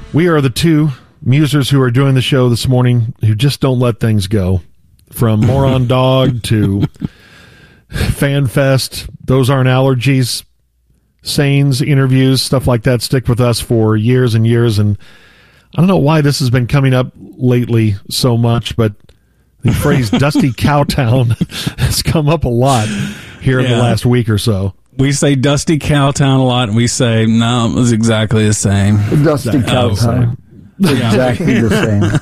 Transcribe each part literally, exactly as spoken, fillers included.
We are the two musers who are doing the show this morning who just don't let things go. From Moron Dog to Fan Fest, those aren't allergies. Sanes, interviews, stuff like that stick with us for years and years. And I don't know why this has been coming up lately so much, but the phrase Dusty Cowtown has come up a lot here yeah. in the last week or so. We say Dusty Cowtown a lot, and we say, no, it was exactly the same. Dusty Cowtown. Exactly the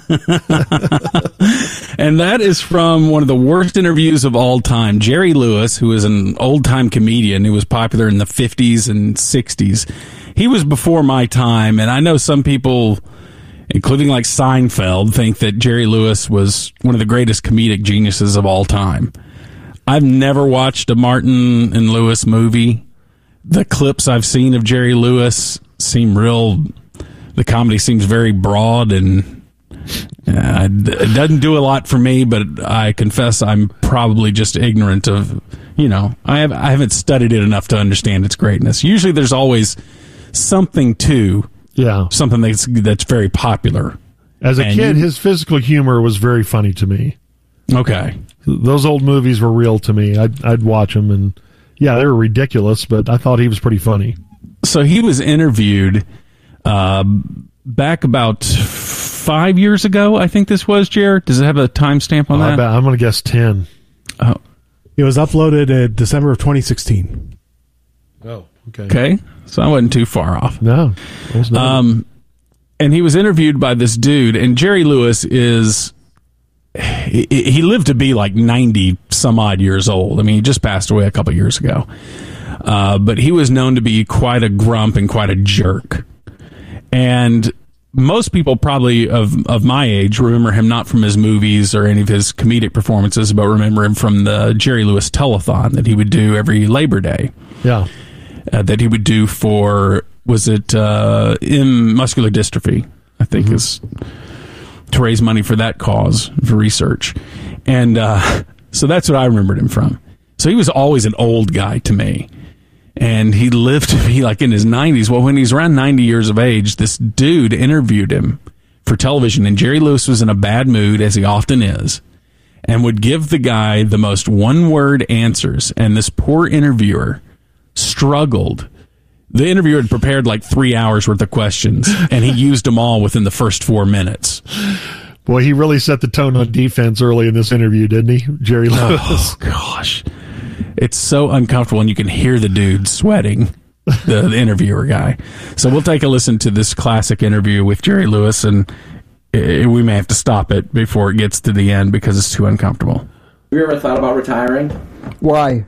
same. And that is from one of the worst interviews of all time. Jerry Lewis, who is an old-time comedian who was popular in the fifties and sixties. He was before my time, and I know some people, including like Seinfeld, think that Jerry Lewis was one of the greatest comedic geniuses of all time. I've never watched a Martin and Lewis movie. The clips I've seen of Jerry Lewis seem real... The comedy seems very broad, and uh, it doesn't do a lot for me, but I confess I'm probably just ignorant of, you know, I, have, I haven't studied it enough to understand its greatness. Usually there's always something to yeah. something that's, that's very popular. As a and kid, you, his physical humor was very funny to me. Okay. Those old movies were real to me. I'd, I'd watch them, and yeah, they were ridiculous, but I thought he was pretty funny. So he was interviewed... Uh, back about five years ago, I think this was, Jared. Does it have a timestamp on oh, that? I'm going to guess ten. Oh. It was uploaded in December of twenty sixteen. Oh, okay. Okay, so I wasn't too far off. No. Um, and he was interviewed by this dude, and Jerry Lewis is... He, he lived to be like ninety some odd years old. I mean, he just passed away a couple years ago. Uh, but he was known to be quite a grump and quite a jerk. And most people probably of of my age remember him not from his movies or any of his comedic performances, but remember him from the Jerry Lewis telethon that he would do every Labor Day. Yeah. Uh, that he would do for, was it uh, M muscular dystrophy, I think mm-hmm. is to raise money for that cause, for research. And uh, so that's what I remembered him from. So he was always an old guy to me. And he lived to be like in his nineties. Well, when he's around ninety years of age, this dude interviewed him for television. And Jerry Lewis was in a bad mood, as he often is, and would give the guy the most one-word answers. And this poor interviewer struggled. The interviewer had prepared like three hours worth of questions, and he used them all within the first four minutes. Boy, he really set the tone on defense early in this interview, didn't he, Jerry Lewis? Oh, gosh. It's so uncomfortable, and you can hear the dude sweating, the, the interviewer guy. So we'll take a listen to this classic interview with Jerry Lewis, and it, we may have to stop it before it gets to the end because it's too uncomfortable. Have you ever thought about retiring? Why?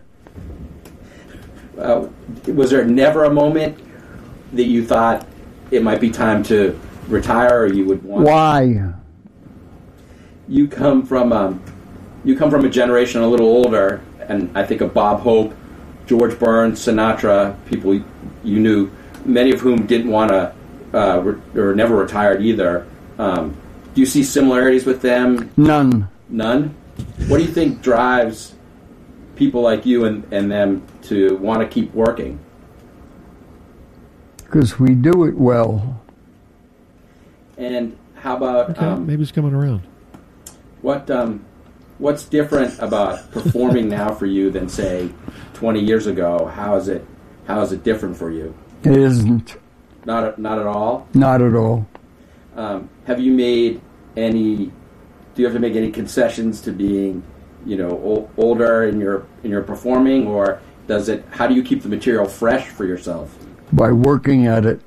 Uh, was there never a moment that you thought it might be time to retire, or you would want? Why? You come from um, you come from a generation a little older. And I think of Bob Hope, George Burns, Sinatra, people you knew, many of whom didn't want to, uh, re- or never retired either. Um, do you see similarities with them? None. None? What do you think drives people like you and, and them to want to keep working? Because we do it well. And how about... Okay, um, maybe it's coming around. What... Um, What's different about performing now for you than, say, twenty years ago? How is it? How is it different for you? It isn't. Not not at all. Not at all. Um, have you made any? Do you have to make any concessions to being, you know, o- older in your in your performing, or does it? How do you keep the material fresh for yourself? By working at it.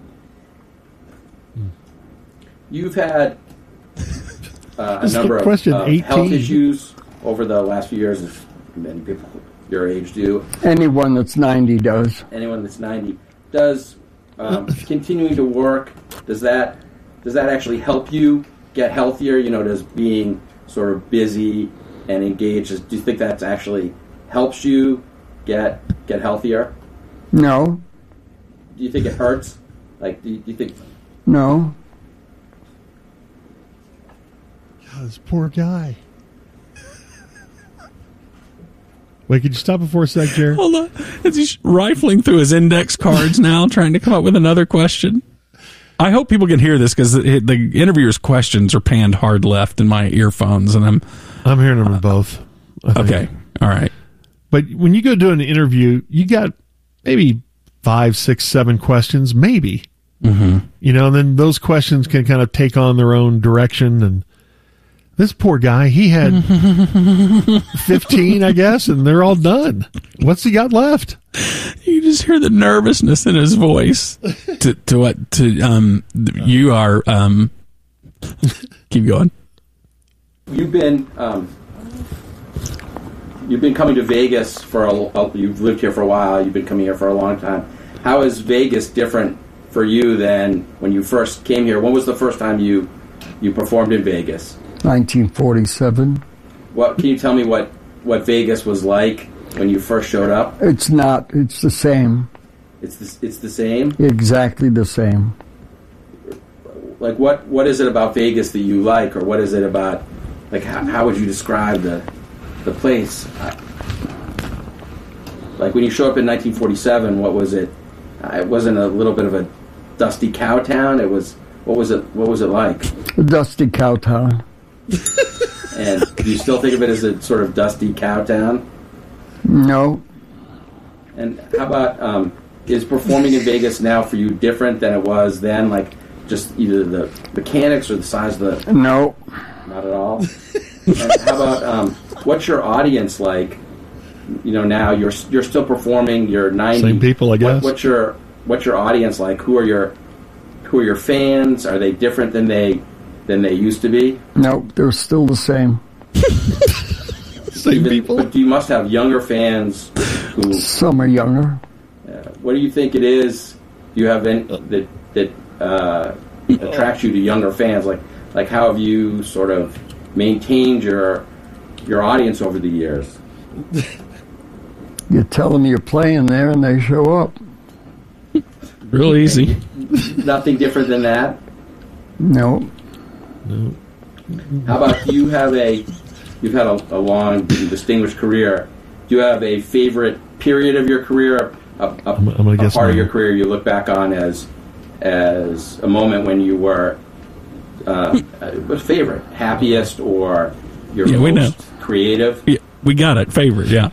You've had. Uh, a number of, question of health issues over the last few years, as many people your age do. Anyone that's ninety does. Anyone that's ninety does. Um, continuing to work, does that does that actually help you get healthier? You know, does being sort of busy and engaged, do you think that actually helps you get get healthier? No. Do you think it hurts? Like, do you, do you think? No. God, this poor guy. Wait, could you stop it for a sec, Jared? Hold on. Is he rifling through his index cards now, trying to come up with another question? I hope people can hear this because the, the interviewer's questions are panned hard left in my earphones, and I'm I'm hearing them both. I think. okay. All right. But when you go do an interview, you got maybe five, six, seven questions, maybe. Mm-hmm. You know, and then those questions can kind of take on their own direction. And this poor guy, he had fifteen, I guess, and they're all done. What's he got left? You just hear the nervousness in his voice. to, to what? To um, you are um. Keep going. You've been um, you've been coming to Vegas for a, a. You've lived here for a while. You've been coming here for a long time. How is Vegas different for you than when you first came here? When was the first time you you performed in Vegas? nineteen forty-seven. What can you tell me what what Vegas was like when you first showed up? It's not. It's the same. It's the, it's the same. Exactly the same. Like what what is it about Vegas that you like, or what is it about? Like how, how would you describe the the place? I, like when you show up in nineteen forty-seven, what was it? Uh, it wasn't a little bit of a dusty cow town. It was. What was it? What was it like? A dusty cow town. And do you still think of it as a sort of dusty cow town? No. And how about um, is performing in Vegas now for you different than it was then? Like just either the mechanics or the size of the. No. Not at all. And how about um, what's your audience like? You know, now you're you're still performing. You're ninety. Same people, I guess. What, what's your what's your audience like? Who are your who are your fans? Are they different than they than they used to be? No, they're still the same. Same Even, people. But you must have younger fans who. Some are younger. Uh, what do you think it is? Do you have any that that uh, attracts you to younger fans? Like like how have you sort of maintained your your audience over the years? You tell them you're playing there, and they show up. Real easy. Nothing different than that. No. How about do you have a? You've had a, a long, distinguished career. Do you have a favorite period of your career? A, a, I'm- I'm gonna a guess part no. of your career you look back on as as a moment when you were uh, what's favorite, happiest, or your Yeah, we most know. creative? Yeah, we got it. Favorite, yeah.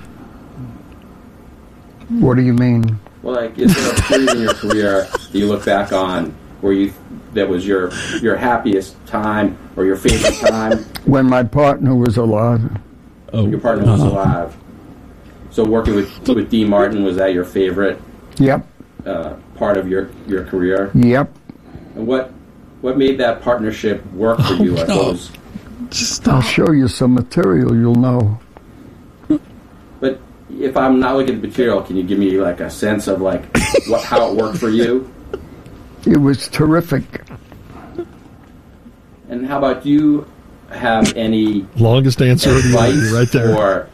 What do you mean? Well, like, is there a period in your career that you look back on where you that was your your happiest time or your favorite time? When my partner was alive. Oh, Your partner was uh-huh. alive. So working with with Dean Martin, was that your favorite Yep. uh, part of your, your career? Yep. And what what made that partnership work for you? Like, what no. was, I'll show you some material. You'll know. but if I'm not looking at the material, can you give me like a sense of like what how it worked for you? It was terrific. And how about do you have any Longest answer of the advice year, right there. for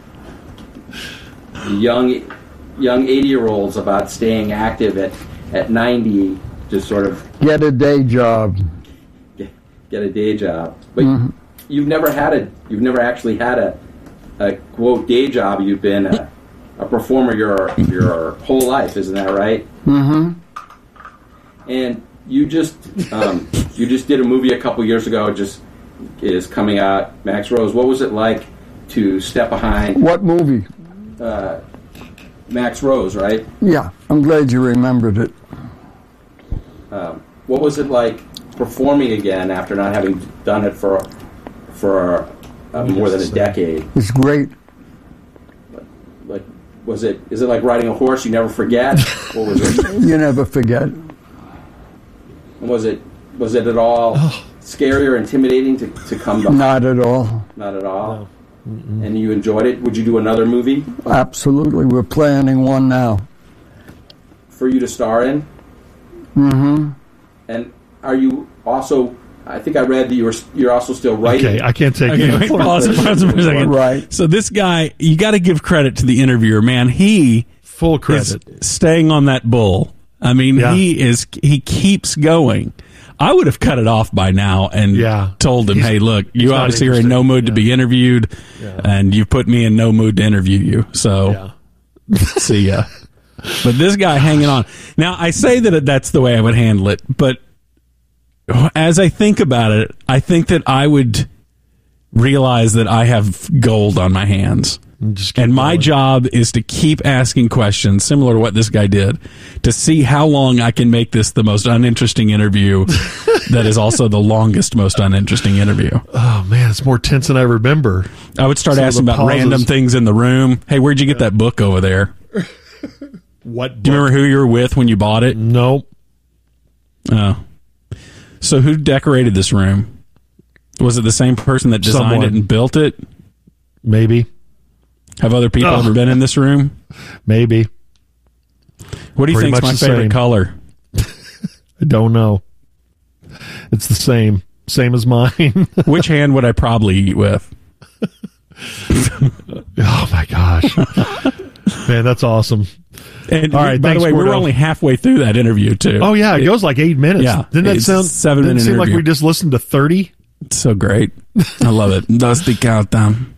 young young eighty year olds about staying active at, at ninety to sort of Get a day job. get, get a day job? But you've never had a you've never actually had a, a quote day job. You've been a, a performer your your whole life, isn't that right? Mm-hmm. And you just um, you just did a movie a couple years ago. It just is coming out. Max Rose. What was it like to step behind What movie? uh, Max Rose? Right. Yeah, I'm glad you remembered it. Um, what was it like performing again after not having done it for for uh, more than a decade? It's great. Like, was it? Is it like riding a horse? You never forget. What was it? You never forget. Was it? Was it at all scary or intimidating to, to come back? Not at all. Not at all. And you enjoyed it. Would you do another movie Absolutely. We're planning one now. for you to star in? Mm-hmm. And are you also? I think I read that you were. You're also still writing. Okay, I can't take Okay, it. wait, pause, pause for a second. Right. So this guy, you got to give credit to the interviewer, man. He Full is credit. staying on that bull. I mean, Yeah. he is. He keeps going. I would have cut it off by now and Yeah. told him, He's- "Hey, look, he's you not obviously are in interested. no mood to Yeah. be interviewed, Yeah. and you put me in no mood to interview you. So Yeah. see ya." But this guy hanging on. Now, I say that that's the way I would handle it, but as I think about it, I think that I would realize that I have gold on my hands. Just keep And my going. job is to keep asking questions, similar to what this guy did, to see how long I can make this the most uninteresting interview that is also the longest, most uninteresting interview. Oh, man, it's more tense than I remember. I would start Some of asking the about pauses. random things in the room. Hey, where'd you get that book over there? What? Do you remember who you were with when you bought it? Nope. Oh. So who decorated this room? Was it the same person that designed Someone. it and built it? Maybe. Have other people Oh. ever been in this room? Maybe. What do you Pretty think's much my the favorite same. color? I don't know. It's the same. Same as mine. Which hand would I probably eat with? Oh, my gosh. Man, that's awesome. And All right, by thanks, the way, we Gordo. were only halfway through that interview too. Oh, yeah, it goes like eight minutes. Yeah, Didn't that it's sound seven didn't it minute seem like interview. we just listened to thirty? It's so great. I love it. Dusty countdown.